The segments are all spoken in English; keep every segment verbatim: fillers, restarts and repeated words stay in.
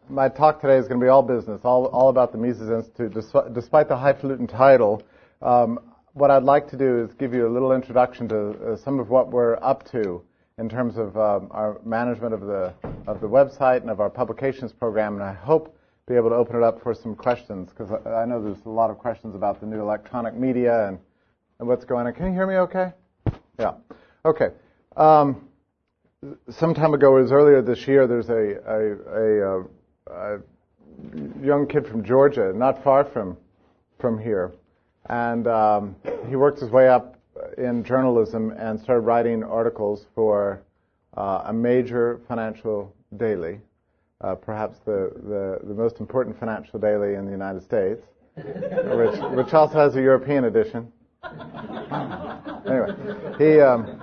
my talk today is going to be all business, all, all about the Mises Institute. Despite, despite the highfalutin title, um, what I'd like to do is give you a little introduction to uh, some of what we're up to in terms of um, our management of the of the website and of our publications program, and I hope be able to open it up for some questions, because I, I know there's a lot of questions about the new electronic media and, and what's going on. Can you hear me okay? Yeah. Okay. Um, some time ago, it was earlier this year, there's a, a, a, a, a young kid from Georgia, not far from from here, and um, he worked his way up in journalism and started writing articles for uh, a major financial daily, uh, perhaps the, the, the most important financial daily in the United States, which, which also has a European edition. Anyway, he, um,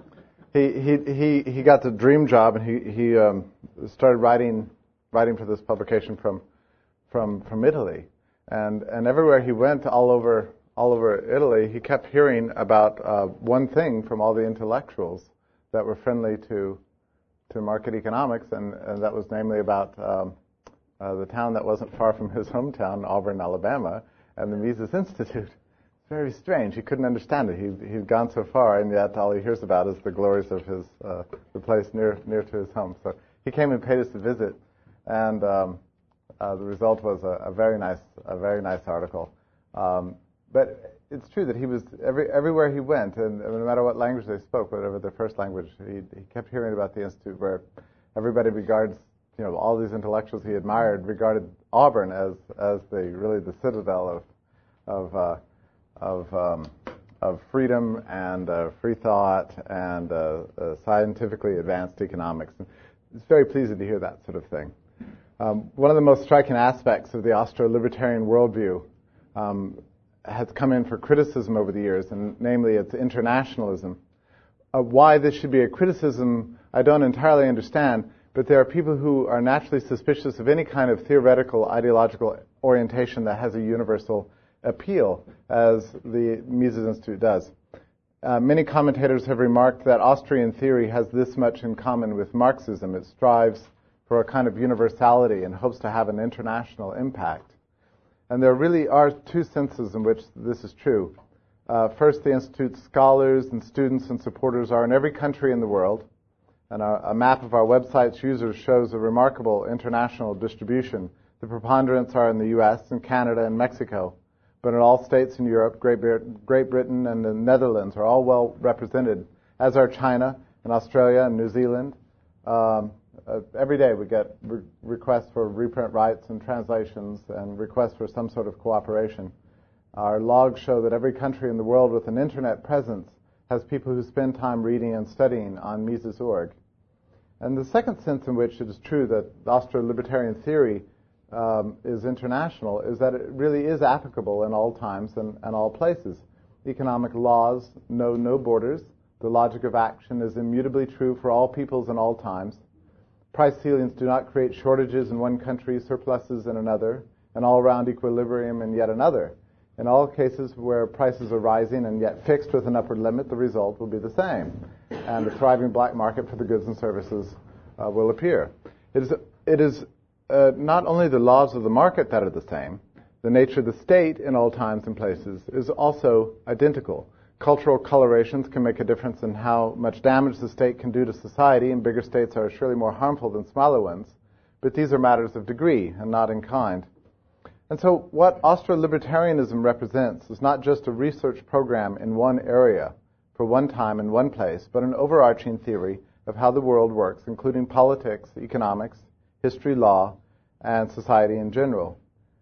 he he he he got the dream job, and he he um, started writing writing for this publication from from from Italy, and and everywhere he went, all over. all over Italy, he kept hearing about uh, one thing from all the intellectuals that were friendly to to market economics, and, and that was namely about um, uh, the town that wasn't far from his hometown, Auburn, Alabama, and the Mises Institute. Very strange. He couldn't understand it. He, he'd gone so far, and yet all he hears about is the glories of his uh, the place near near to his home. So he came and paid us a visit, and um, uh, the result was a, a very nice a very nice article. Um, But it's true that he was every everywhere he went, and no matter what language they spoke, whatever their first language, he, he kept hearing about the institute, where everybody regards, you know, all these intellectuals he admired regarded Auburn as as the really the citadel of of uh, of um, of freedom and uh, free thought and uh, uh, scientifically advanced economics. And it's very pleasing to hear that sort of thing. Um, one of the most striking aspects of the Austro-libertarian worldview Um, has come in for criticism over the years, and namely its internationalism. Uh, why this should be a criticism, I don't entirely understand, but there are people who are naturally suspicious of any kind of theoretical, ideological orientation that has a universal appeal, as the Mises Institute does. Uh, many commentators have remarked that Austrian theory has this much in common with Marxism. It strives for a kind of universality and hopes to have an international impact. And there really are two senses in which this is true. Uh, first, the Institute's scholars and students and supporters are in every country in the world, and a, a map of our website's users shows a remarkable international distribution. The preponderance are in the U S and Canada and Mexico, but in all states in Europe, Great, Brit- Great Britain and the Netherlands are all well represented, as are China and Australia and New Zealand. Um, Uh, every day we get re- requests for reprint rights and translations and requests for some sort of cooperation. Our logs show that every country in the world with an internet presence has people who spend time reading and studying on Mises dot org. And the second sense in which it is true that Austro-libertarian theory um, is international is that it really is applicable in all times and, and all places. Economic laws know no borders. The logic of action is immutably true for all peoples and all times. Price ceilings do not create shortages in one country, surpluses in another, and all-round equilibrium in yet another. In all cases where prices are rising and yet fixed with an upward limit, the result will be the same, and a thriving black market for the goods and services uh, will appear. It is, it is uh, not only the laws of the market that are the same, the nature of the state in all times and places is also identical. Cultural colorations can make a difference in how much damage the state can do to society, and bigger states are surely more harmful than smaller ones, but these are matters of degree and not in kind. And so what Austro-libertarianism represents is not just a research program in one area, for one time in one place, but an overarching theory of how the world works, including politics, economics, history, law, and society in general.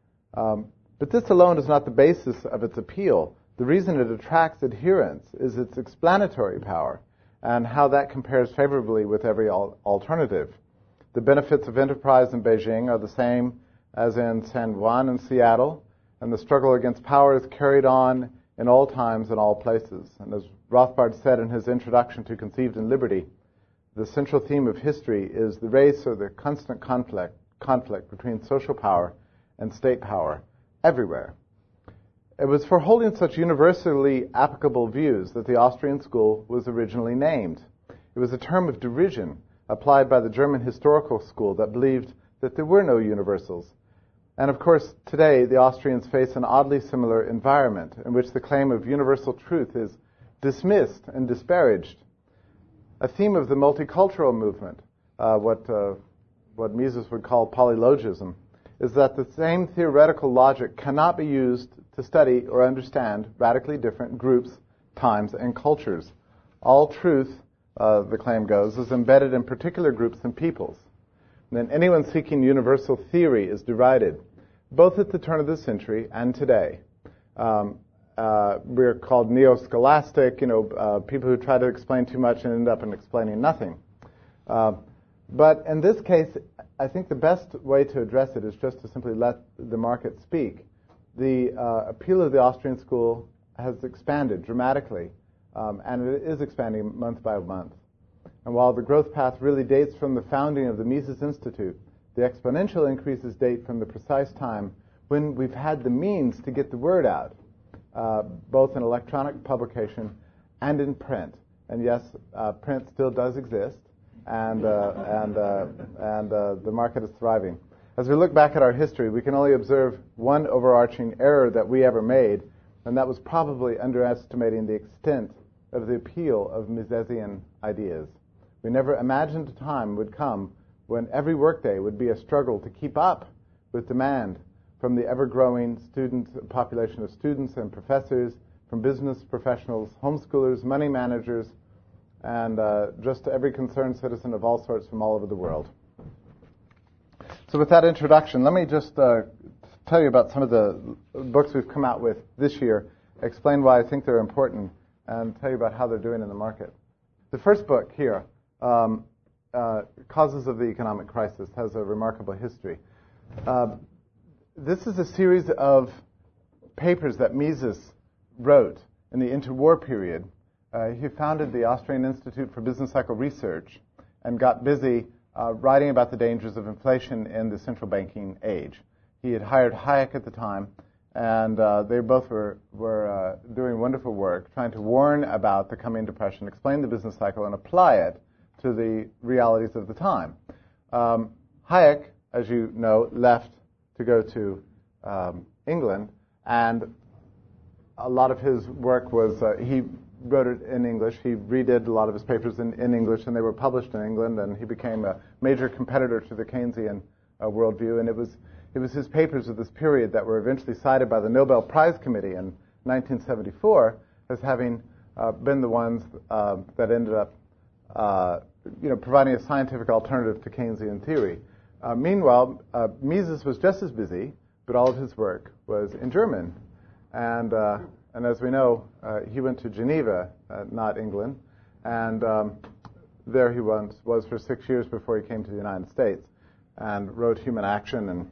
Um, but this alone is not the basis of its appeal. The reason it attracts adherents is its explanatory power and how that compares favorably with every al- alternative. The benefits of enterprise in Beijing are the same as in San Juan and Seattle, and the struggle against power is carried on in all times and all places. And as Rothbard said in his introduction to Conceived in Liberty, the central theme of history is the race or the constant conflict, conflict between social power and state power everywhere. It was for holding such universally applicable views that the Austrian school was originally named. It was a term of derision applied by the German historical school that believed that there were no universals. And of course, today, the Austrians face an oddly similar environment in which the claim of universal truth is dismissed and disparaged. A theme of the multicultural movement, uh, what, uh, what Mises would call polylogism, is that the same theoretical logic cannot be used to study or understand radically different groups, times, and cultures. All truth, uh, the claim goes, is embedded in particular groups and peoples. And then anyone seeking universal theory is derided, both at the turn of the century and today. Um, uh, we're called neo-scholastic, you know, uh, people who try to explain too much and end up in explaining nothing. Uh, but in this case, I think the best way to address it is just to simply let the market speak. The uh, appeal of the Austrian school has expanded dramatically, um, and it is expanding month by month. And while the growth path really dates from the founding of the Mises Institute, the exponential increases date from the precise time when we've had the means to get the word out, uh, both in electronic publication and in print. And yes, uh, print still does exist, and uh, and uh, and uh, the market is thriving. As we look back at our history, we can only observe one overarching error that we ever made, and that was probably underestimating the extent of the appeal of Misesian ideas. We never imagined a time would come when every workday would be a struggle to keep up with demand from the ever-growing student population of students and professors, from business professionals, homeschoolers, money managers, and uh, just every concerned citizen of all sorts from all over the world. So with that introduction, let me just uh, tell you about some of the books we've come out with this year, explain why I think they're important, and tell you about how they're doing in the market. The first book here, um, uh, Causes of the Economic Crisis, has a remarkable history. Uh, this is a series of papers that Mises wrote in the interwar period. Uh, he founded the Austrian Institute for Business Cycle Research and got busy uh, writing about the dangers of inflation in the central banking age. He had hired Hayek at the time, and uh, they both were, were uh, doing wonderful work, trying to warn about the coming depression, explain the business cycle, and apply it to the realities of the time. Um, Hayek, as you know, left to go to um, England, and a lot of his work was, uh, he wrote it in English. He redid a lot of his papers in, in English, and they were published in England, and he became a major competitor to the Keynesian uh, worldview, and it was it was his papers of this period that were eventually cited by the Nobel Prize Committee in nineteen seventy-four as having uh, been the ones uh, that ended up uh, you know, providing a scientific alternative to Keynesian theory. Uh, meanwhile, uh, Mises was just as busy, but all of his work was in German. And uh, and as we know, uh, he went to Geneva, uh, not England, and um, there he was, was for six years before he came to the United States, and wrote Human Action and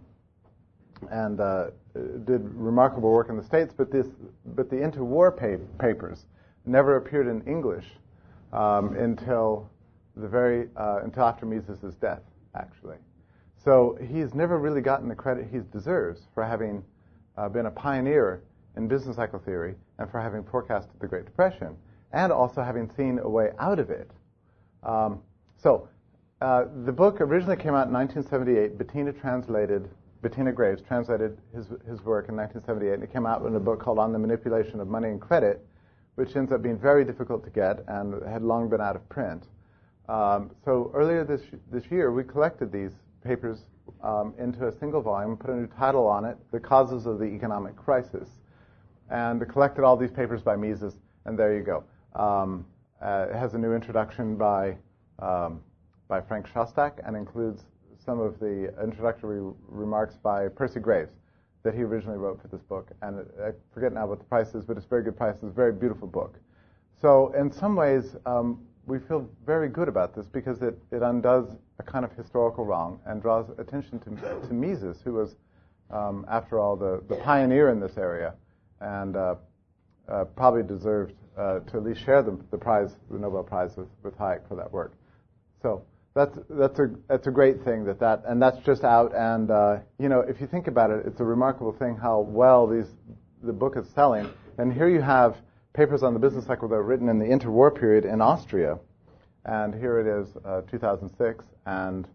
and uh, did remarkable work in the States. But this, but the interwar pa- papers never appeared in English um, until the very uh, until after Mises' death, actually. So he's never really gotten the credit he deserves for having uh, been a pioneer in business cycle theory and for having forecasted the Great Depression, and also having seen a way out of it. Um, so uh, the book originally came out in nineteen seventy-eight. Bettina translated, Bettina Graves translated his his work in nineteen seventy-eight, and it came out in a book called On the Manipulation of Money and Credit, which ends up being very difficult to get and had long been out of print. Um, so earlier this this year, we collected these papers um, into a single volume, put a new title on it, The Causes of the Economic Crisis, and collected all these papers by Mises, and there you go. Um, uh, it has a new introduction by um, by Frank Shostak, and includes some of the introductory remarks by Percy Graves that he originally wrote for this book. And I forget now what the price is, but it's a very good price. It's a very beautiful book. So in some ways, um, we feel very good about this because it, it undoes a kind of historical wrong and draws attention to, to Mises, who was, um, after all, the, the pioneer in this area, and uh, uh, probably deserved uh, to at least share the, the prize, the Nobel Prize, with, with Hayek for that work. So that's that's a that's a great thing that that and that's just out. And uh, you know, if you think about it, it's a remarkable thing how well these the book is selling. And here you have papers on the business cycle that were written in the interwar period in Austria, and here it is, uh, two thousand six, and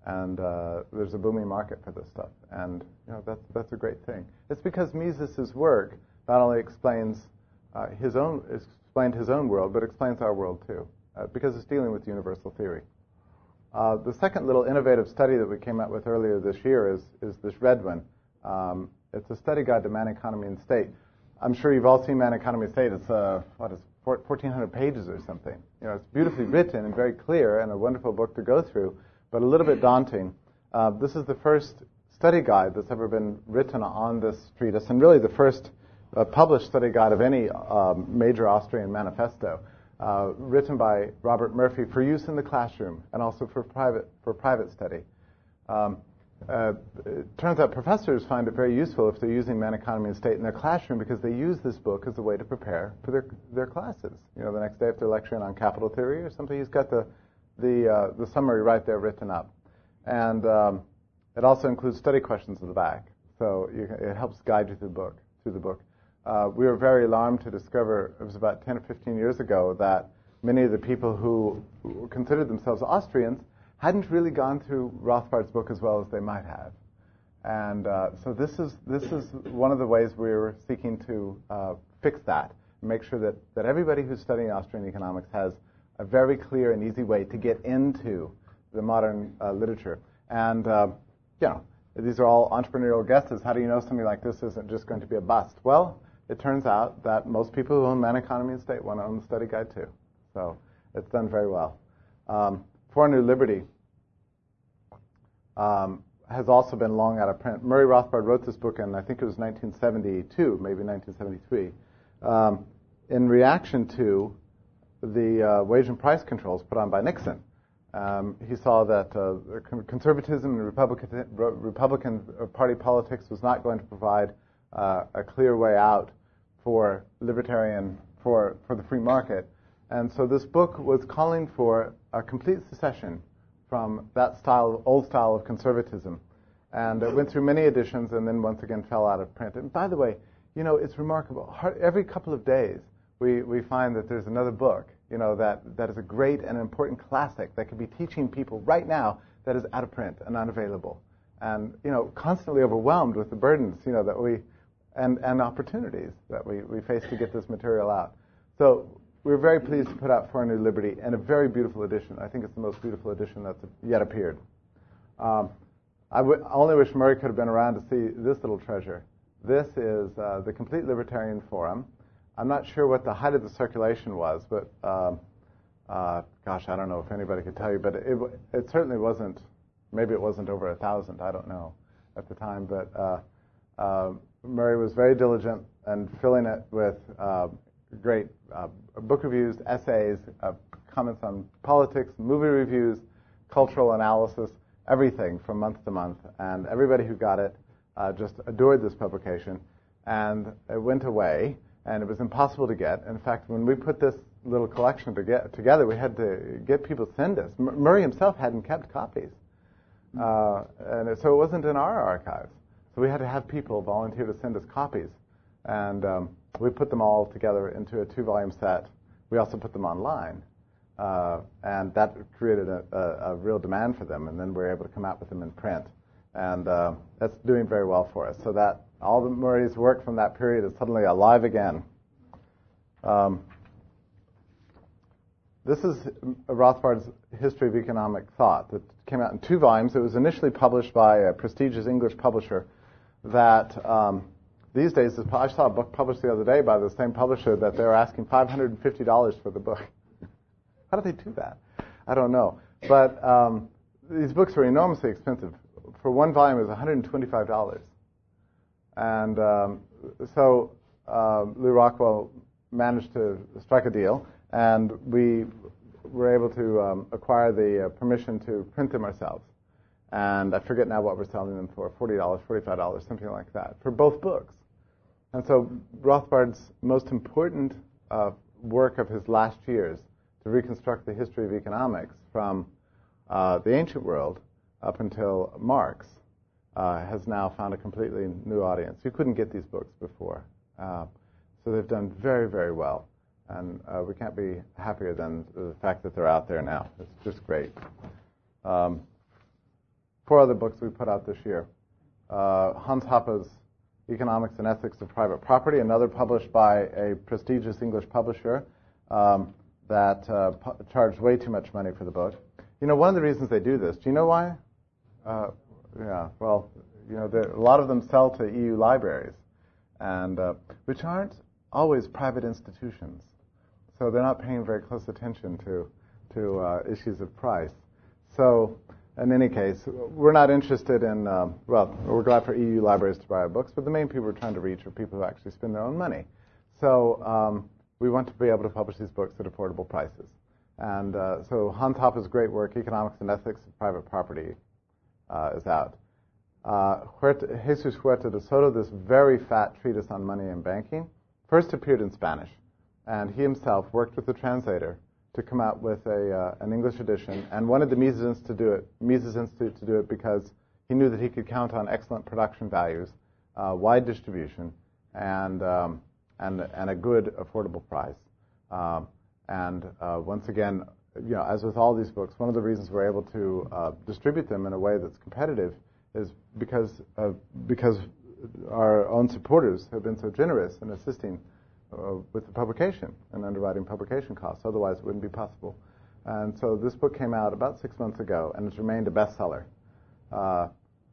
and uh, there's a booming market for this stuff. And you know that's that's a great thing. It's because Mises's work not only explains uh, his own explained his own world, but explains our world too, uh, because it's dealing with universal theory. Uh, the second little innovative study that we came out with earlier this year is is this red one. Um, it's a study guide to Man, Economy, and State. I'm sure you've all seen Man, Economy, and State. It's uh, what is fourteen hundred pages or something. You know, it's beautifully written and very clear, and a wonderful book to go through, but a little bit daunting. Uh, this is the first study guide that's ever been written on this treatise, and really the first uh, published study guide of any um, major Austrian manifesto, uh, written by Robert Murphy for use in the classroom and also for private for private study. Um, Uh, it turns out professors find it very useful if they're using Man, Economy, and State in their classroom because they use this book as a way to prepare for their their classes. You know, the next day if they're lecturing on capital theory or something, he's got the the uh, the summary right there written up, and um, it also includes study questions at the back, so you, it helps guide you through the book. Through the book, uh, we were very alarmed to discover it was about ten or fifteen years ago that many of the people who considered themselves Austrians hadn't really gone through Rothbard's book as well as they might have. And uh, so this is this is one of the ways we're seeking to uh, fix that, make sure that, that everybody who's studying Austrian economics has a very clear and easy way to get into the modern uh, literature. And, uh, you know, these are all entrepreneurial guesses. How do you know something like this isn't just going to be a bust? Well, it turns out that most people who own Man, Economy, and State want to own the study guide too. So it's done very well. Um, For New Liberty um, has also been long out of print. Murray Rothbard wrote this book in, I think it was nineteen seventy-two, maybe nineteen seventy-three, um, in reaction to the uh, wage and price controls put on by Nixon. Um, he saw that uh, conservatism and Republican, Republican Party politics was not going to provide uh, a clear way out for libertarian, for, for the free market. And so this book was calling for a complete secession from that style, old style of conservatism. And it went through many editions and then once again fell out of print. And by the way, you know, it's remarkable. Every couple of days we, we find that there's another book, you know, that, that is a great and important classic that could be teaching people right now that is out of print and unavailable. And, you know, constantly overwhelmed with the burdens, you know, that we, and, and opportunities that we, we face to get this material out. So we're very pleased to put out For a New Liberty, and a very beautiful edition. I think it's the most beautiful edition that's yet appeared. Um, I, w- I only wish Murray could have been around to see this little treasure. This is uh, the Complete Libertarian Forum. I'm not sure what the height of the circulation was, but um, uh, gosh, I don't know if anybody could tell you, but it, it certainly wasn't, maybe it wasn't over a thousand, I don't know at the time, but uh, uh, Murray was very diligent and filling it with uh, great uh, book reviews, essays, uh, comments on politics, movie reviews, cultural analysis, everything from month to month. And everybody who got it uh, just adored this publication. And it went away, and it was impossible to get. In fact, when we put this little collection to get, together, we had to get people to send us. M- Murray himself hadn't kept copies. Uh, and it, so it wasn't in our archives. So we had to have people volunteer to send us copies. And um, we put them all together into a two-volume set. We also put them online. Uh, and that created a, a, a real demand for them. And then we were able to come out with them in print. And uh, that's doing very well for us. So that all the Murray's work from that period is suddenly alive again. Um, this is Rothbard's History of Economic Thought that came out in two volumes. It was initially published by a prestigious English publisher that um, these days, is, I saw a book published the other day by the same publisher that they were asking five hundred fifty dollars for the book. How do they do that? I don't know. But um, these books are enormously expensive. For one volume, it was one hundred twenty-five dollars. And um, so uh, Lew Rockwell managed to strike a deal, and we were able to um, acquire the uh, permission to print them ourselves. And I forget now what we're selling them for, forty dollars, forty-five dollars, something like that, for both books. And so Rothbard's most important uh, work of his last years to reconstruct the history of economics from uh, the ancient world up until Marx uh, has now found a completely new audience. You couldn't get these books before. Uh, so they've done very, very well. And uh, we can't be happier than the fact that they're out there now. It's just great. Um, four other books we put out this year. Uh, Hans Hoppe's Economics and Ethics of Private Property, another published by a prestigious English publisher um, that uh, pu- charged way too much money for the book. You know, one of the reasons they do this, do you know why? Uh, yeah, well, you know, there, a lot of them sell to E U libraries, and uh, which aren't always private institutions. So they're not paying very close attention to, to uh, issues of price. So in any case, we're not interested in, um, well, we're glad for E U libraries to buy our books, but the main people we're trying to reach are people who actually spend their own money. So um, we want to be able to publish these books at affordable prices. And uh, so Hans Hoppe's great work, Economics and Ethics of Private Property, uh, is out. Uh, Huerta, Jesus Huerta de Soto, this very fat treatise on money and banking, first appeared in Spanish. And he himself worked with the translator to come out with a uh, an English edition, and wanted the Mises Institute to do it. Mises Institute to do it because he knew that he could count on excellent production values, uh, wide distribution, and um, and and a good affordable price. Um, and uh, once again, you know, as with all these books, one of the reasons we're able to uh, distribute them in a way that's competitive is because of, because our own supporters have been so generous in assisting Uh, with the publication and underwriting publication costs. Otherwise, it wouldn't be possible. And so this book came out about six months ago, and it's remained a bestseller. Uh,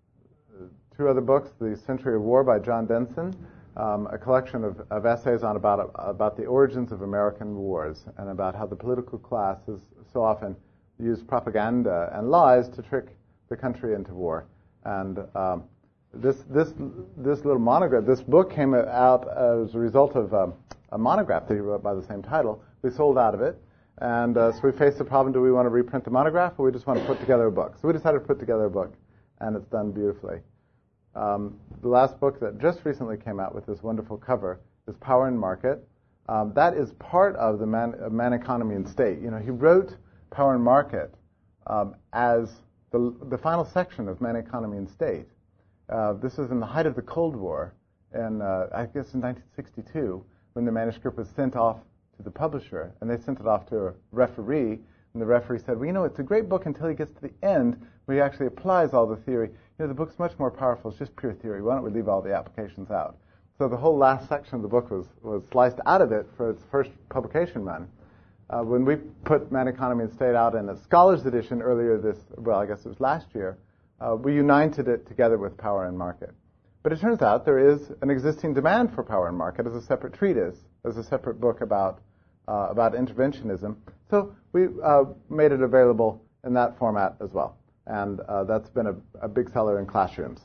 two other books, The Century of War by John Denson, um, a collection of, of essays on about about the origins of American wars and about how the political class has so often used propaganda and lies to trick the country into war. And um, This this this little monograph, this book came out as a result of um, a monograph that he wrote by the same title. We sold out of it, and uh, so we faced the problem: do we want to reprint the monograph, or we just want to put together a book? So we decided to put together a book, and it's done beautifully. Um, the last book that just recently came out with this wonderful cover is Power and Market. Um, that is part of the Man, uh, Man Economy and State. You know, he wrote Power and Market um, as the the final section of Man Economy and State. Uh, this was in the height of the Cold War, and uh, I guess in nineteen sixty-two, when the manuscript was sent off to the publisher, and they sent it off to a referee, and the referee said, well, you know, it's a great book until he gets to the end, where he actually applies all the theory. You know, the book's much more powerful. It's just pure theory. Why don't we leave all the applications out? So the whole last section of the book was, was sliced out of it for its first publication run. Uh, when we put Man Economy and State out in a scholars edition earlier this, well, I guess it was last year, Uh, we united it together with Power and Market. But it turns out there is an existing demand for Power and Market as a separate treatise, as a separate book about uh, about interventionism. So we uh, made it available in that format as well. And uh, that's been a, a big seller in classrooms.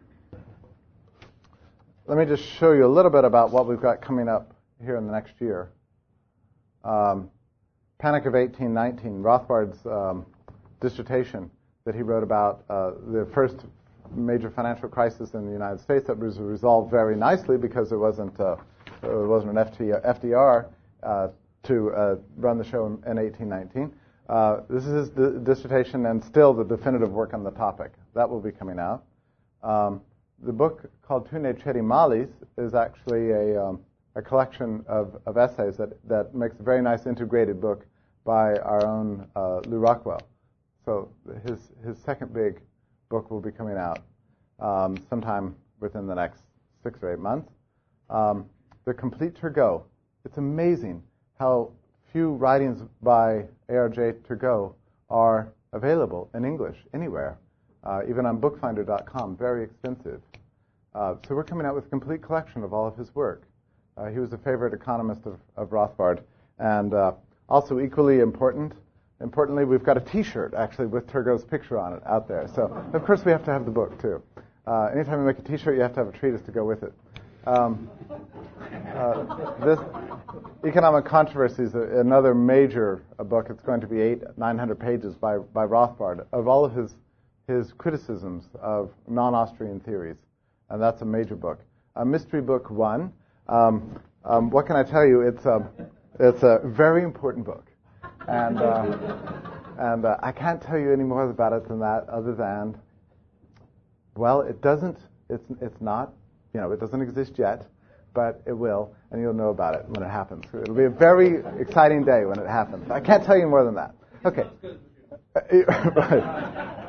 Let me just show you a little bit about what we've got coming up here in the next year. Um, Panic of eighteen nineteen, Rothbard's um, dissertation that he wrote about uh, the first major financial crisis in the United States that was resolved very nicely because it wasn't uh, it wasn't an F D R uh, to uh, run the show in, in eighteen nineteen. Uh, this is his d- dissertation and still the definitive work on the topic. That will be coming out. Um, the book called Tune Ceri Malis is actually a, um, a collection of, of essays that, that makes a very nice integrated book by our own uh, Lou Rockwell. So his his second big book will be coming out um, sometime within the next six or eight months. Um, the Complete Turgot. It's amazing how few writings by A R J Turgot are available in English anywhere, uh, even on bookfinder dot com. Very expensive. Uh, so we're coming out with a complete collection of all of his work. Uh, he was a favorite economist of, of Rothbard, and uh, also equally important. Importantly, we've got a T-shirt, actually, with Turgot's picture on it out there. So, of course, we have to have the book, too. Uh, anytime you make a T-shirt, you have to have a treatise to go with it. Um, uh, this Economic Controversy is a, another major uh, book. It's going to be eight, nine hundred pages by, by Rothbard of all of his his criticisms of non-Austrian theories, and that's a major book. Uh, Mystery Book One. Um, um, what can I tell you? It's a it's a very important book. And uh, and uh, I can't tell you any more about it than that, other than, well, it doesn't, it's it's not, you know, it doesn't exist yet, but it will, and you'll know about it when it happens. It'll be a very exciting day when it happens. I can't tell you more than that. Okay. Right.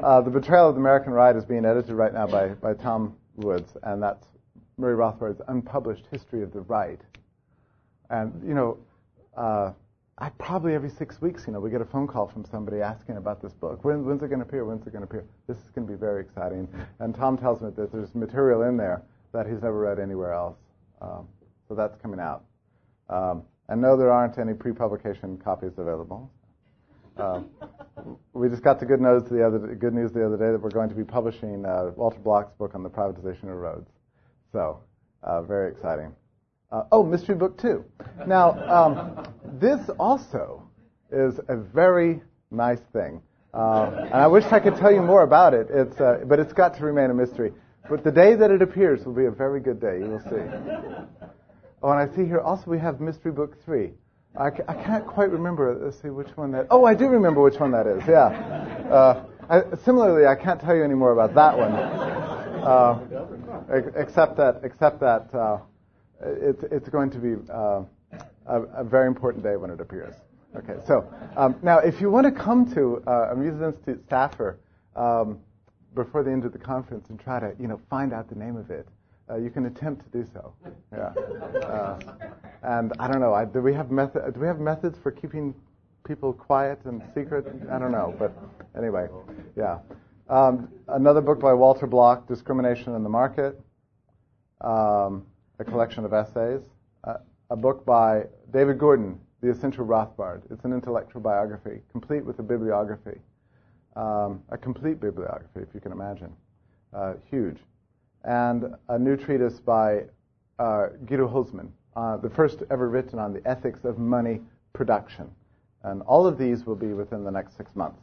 uh, The Betrayal of the American Right is being edited right now by, by Tom Woods, and that's Murray Rothbard's unpublished history of the right. And, you know, uh, I probably every six weeks, you know, we get a phone call from somebody asking about this book. When, when's it going to appear? When's it going to appear? This is going to be very exciting. And Tom tells me that there's material in there that he's never read anywhere else. Um, so that's coming out. Um, and no, there aren't any pre-publication copies available. Uh, we just got the good news the other good news the other day that we're going to be publishing uh, Walter Block's book on the privatization of roads. So, uh, very exciting. Uh, oh, mystery book two. Now, um, this also is a very nice thing, uh, and I wish I could tell you more about it. It's uh, but it's got to remain a mystery. But the day that it appears will be a very good day. You will see. Oh, and I see here also we have mystery book three. I, ca- I can't quite remember. Let's see which one that. Oh, I do remember which one that is. Yeah. Uh, I, similarly, I can't tell you any more about that one, uh, ex- except that except that uh, it's it's going to be uh, a, a very important day when it appears. Okay. So um, now, if you want to come to uh, a Mises Institute staffer um, before the end of the conference and try to you know find out the name of it. Uh, you can attempt to do so. Yeah. Uh, and I don't know. I, do we have method? Do we have methods for keeping people quiet and secret? I don't know. But anyway, yeah. Um, another book by Walter Block, Discrimination in the Market. Um, a collection of essays. Uh, a book by David Gordon, The Essential Rothbard. It's an intellectual biography, complete with a bibliography. Um, a complete bibliography, if you can imagine. Uh, huge. And a new treatise by uh, Guido Hülsmann, uh, the first ever written on the ethics of money production. And all of these will be within the next six months.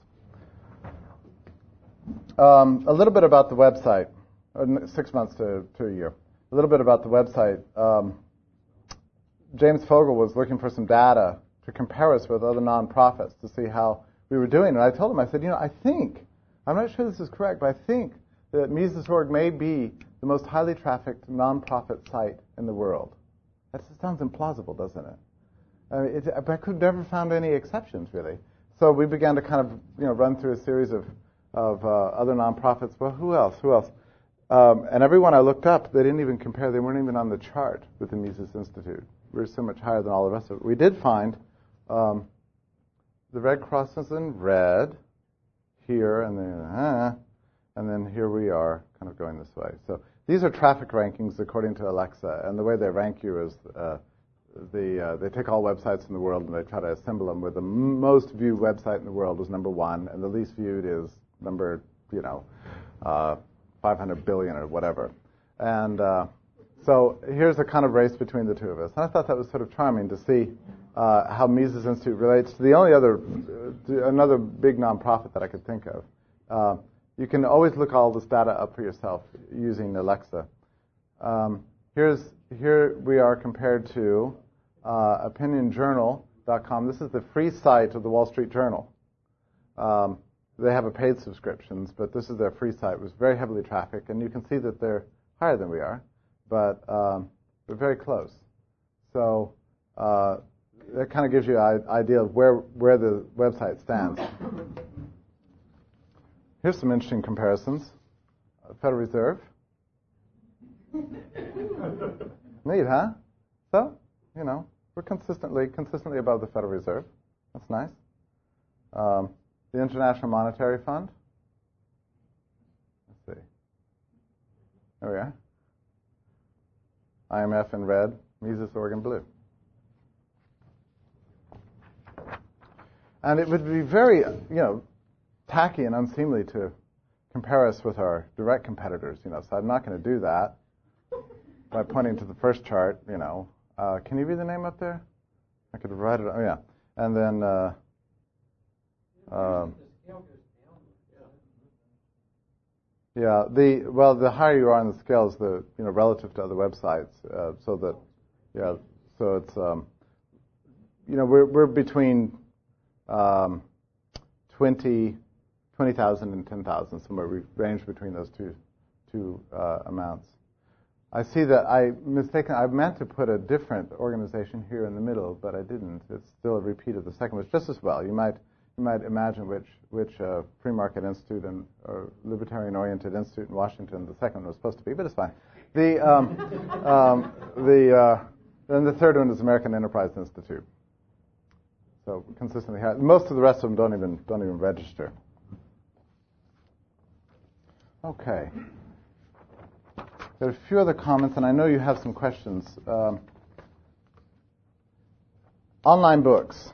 Um, a little bit about the website, uh, six months to, to a year. A little bit about the website. Um, James Fogle was looking for some data to compare us with other nonprofits to see how we were doing. And I told him, I said, you know, I think, I'm not sure this is correct, but I think that Mises dot org may be the most highly trafficked nonprofit site in the world. That sounds implausible, doesn't it? I mean, it, I could never found any exceptions, really. So we began to kind of, you know, run through a series of of uh, other nonprofits. Well, who else? Who else? Um, and everyone I looked up, they didn't even compare. They weren't even on the chart with the Mises Institute. We were so much higher than all the rest of it. We did find um, the Red Cross is in red here, and then uh, and then here we are, kind of going this way. So these are traffic rankings according to Alexa, and the way they rank you is uh, the uh, they take all websites in the world and they try to assemble them where the most viewed website in the world is number one, and the least viewed is number, you know, uh, five hundred billion or whatever. And uh, so here's a kind of race between the two of us. And I thought that was sort of charming to see uh, how Mises Institute relates to the only other, uh, another big nonprofit that I could think of. Uh, you can always look all this data up for yourself using Alexa. Um, here's here we are compared to uh, opinion journal dot com. This is the free site of the Wall Street Journal. Um, They have a paid subscriptions, but this is their free site. It was very heavily trafficked, and you can see that they're higher than we are, but um, we're very close. So uh, that kind of gives you an idea of where where the website stands. Here's some interesting comparisons. Uh, Federal Reserve. Neat, huh? So, you know, we're consistently consistently above the Federal Reserve. That's nice. Um, The International Monetary Fund. Let's see. There we are. I M F in red, Mises dot org in blue. And it would be very, you know, tacky and unseemly to compare us with our direct competitors, you know, so I'm not going to do that by pointing to the first chart, you know. Uh, can you read the name up there? I could write it. Oh, yeah. And then... Uh, Um, yeah, the well, the higher you are on the scales, the you know relative to other websites, uh, so that yeah, so it's um, you know we're we're between um, twenty thousand and ten thousand, somewhere we range between those two two uh, amounts. I see that I mistaken. I meant to put a different organization here in the middle, but I didn't. It's still a repeat of the second one. It's just as well. You might. You you might imagine which which uh, free market institute and or libertarian-oriented institute in Washington the second one was supposed to be, but it's fine. The um, um, the uh, then the third one is American Enterprise Institute. So consistently high. Most of the rest of them don't even don't even register. Okay. There are a few other comments, and I know you have some questions. Um, online books.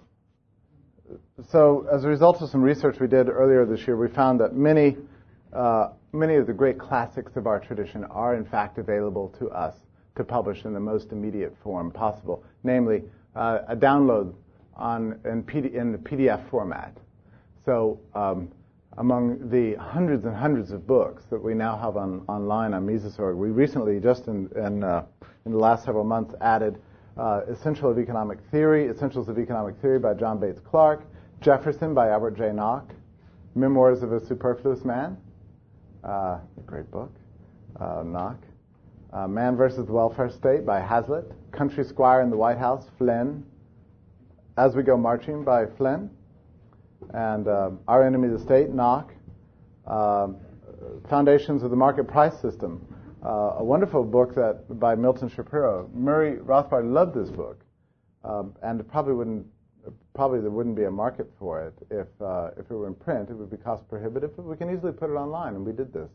So as a result of some research we did earlier this year, we found that many uh, many of the great classics of our tradition are in fact available to us to publish in the most immediate form possible, namely uh, a download on in, P D, in the P D F format. So um, among the hundreds and hundreds of books that we now have on, online on Mises dot org, we recently, just in in, uh, in the last several months, added uh, Essential of Economic Theory, Essentials of Economic Theory by John Bates Clark, Jefferson by Albert J. Nock, Memoirs of a Superfluous Man, uh, a great book, uh, Nock, uh, Man versus the Welfare State by Hazlitt, Country Squire in the White House, Flynn, As We Go Marching by Flynn, and uh, Our Enemy the State, Nock, uh, Foundations of the Market Price System, uh, a wonderful book that by Milton Shapiro. Murray Rothbard loved this book, um, and it probably wouldn't, probably there wouldn't be a market for it if uh, if it were in print. It would be cost prohibitive, but we can easily put it online, and we did this.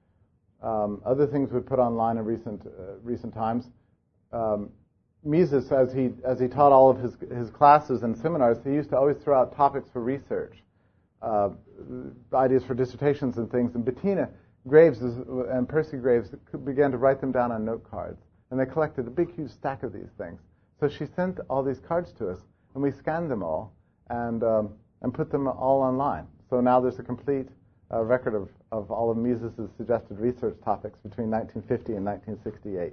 Um, other things we put online in recent uh, recent times. Um, Mises, as he as he taught all of his his classes and seminars, he used to always throw out topics for research, uh, ideas for dissertations and things. And Bettina Graves is, and Percy Graves began to write them down on note cards, and they collected a big, huge stack of these things. So she sent all these cards to us, and we scanned them all and um, and put them all online. So now there's a complete uh, record of of all of Mises' suggested research topics between nineteen fifty and nineteen sixty-eight.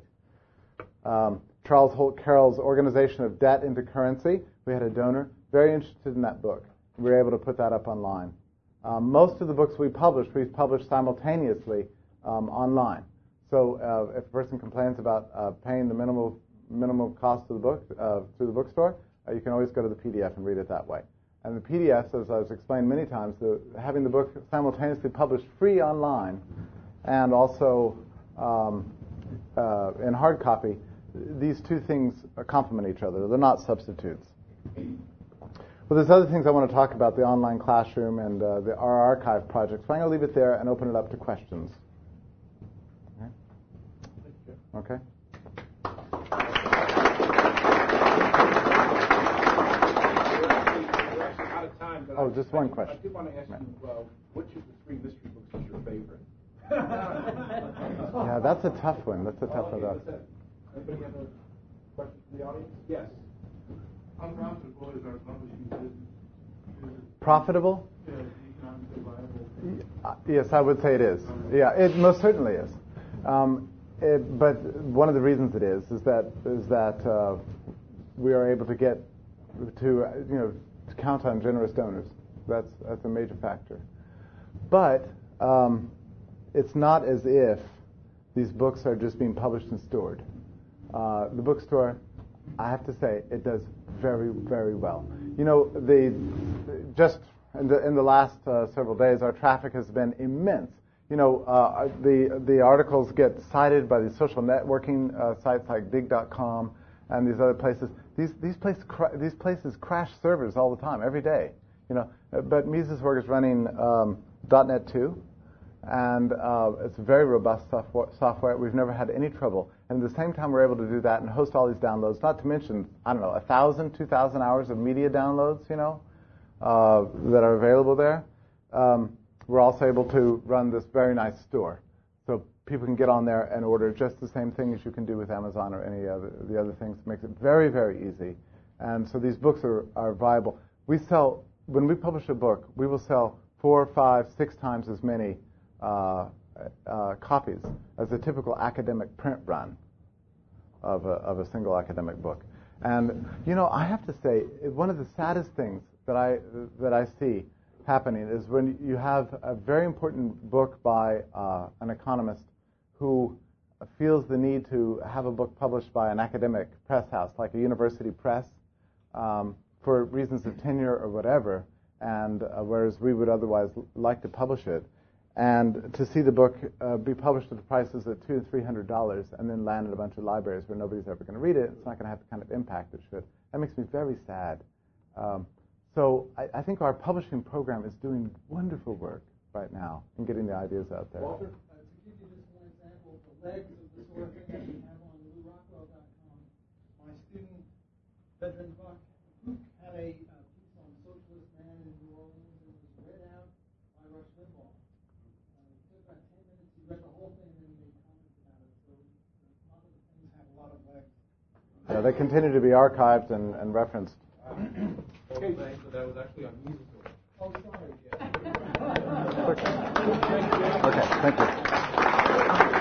Um, Charles Holt Carroll's Organization of Debt into Currency. We had a donor very interested in that book. We were able to put that up online. Um, most of the books we published, we've published simultaneously um, online. So uh, if a person complains about uh, paying the minimal minimal cost of the book uh, through the bookstore, uh, you can always go to the P D F and read it that way. And the P D Fs, as I've explained many times, the, having the book simultaneously published free online and also um, uh, in hard copy, these two things complement each other. They're not substitutes. Well, there's other things I want to talk about, the online classroom and uh, the our archive projects. So I'm going to leave it there and open it up to questions. Okay? Okay? We're actually out of time. But oh, I, just one I, question. I did want to ask you, uh, which of the three mystery books is your favorite? Yeah, that's a tough one. That's a tough oh, okay, one. that's it. Anybody have a question from the audience? Yes. How profitable is our publishing business? Profitable? Yeah, economically viable. Uh, Yes, I would say it is. Yeah, it most certainly is. Um, it, but one of the reasons it is is that is that uh, we are able to get to uh, you know to count on generous donors. That's that's a major factor. But um, it's not as if these books are just being published and stored. Uh, the bookstore, I have to say, it does very, very well. You know, the just in the, in the last uh, several days, our traffic has been immense. You know, uh, the the articles get cited by these social networking uh, sites like Digg dot com and these other places. These these places cra- these places crash servers all the time, every day. You know, but Mises dot org is running um, .NET two, and uh, it's very robust software. We've never had any trouble. And at the same time, we're able to do that and host all these downloads. Not to mention, I don't know, a thousand, two thousand hours of media downloads. You know, uh, that are available there. Um, we're also able to run this very nice store, so people can get on there and order just the same thing as you can do with Amazon or any other the other things. It makes it very, very easy. And so these books are, are viable. We sell when we publish a book, we will sell four, five, six times as many uh, uh, copies as a typical academic print run of a, of a single academic book. And you know, I have to say, one of the saddest things that I that I see happening is when you have a very important book by uh, an economist who feels the need to have a book published by an academic press house, like a university press, um, for reasons of tenure or whatever, and uh, whereas we would otherwise l- like to publish it. And to see the book uh, be published at the prices of two and three hundred dollars, and then land in a bunch of libraries where nobody's ever going to read it, it's not going to have the kind of impact it should. That makes me very sad. Um, so I, I think our publishing program is doing wonderful work right now in getting the ideas out there. Walter? Uh, to give you just one example, the legs of the sort of thing that we have on lou rockwell dot com, my student, Vedran Buck, had a uh, piece on socialist man in New Orleans, and it was read out by Rush Limbaugh. Uh, it took about ten minutes. He read the whole thing, and then he made comments about it. So uh, a lot of the things have a lot of legs. Yeah, they continue to be archived and, and referenced. Okay, thanks, but that was actually on musical. Oh, sorry. Okay, thank you.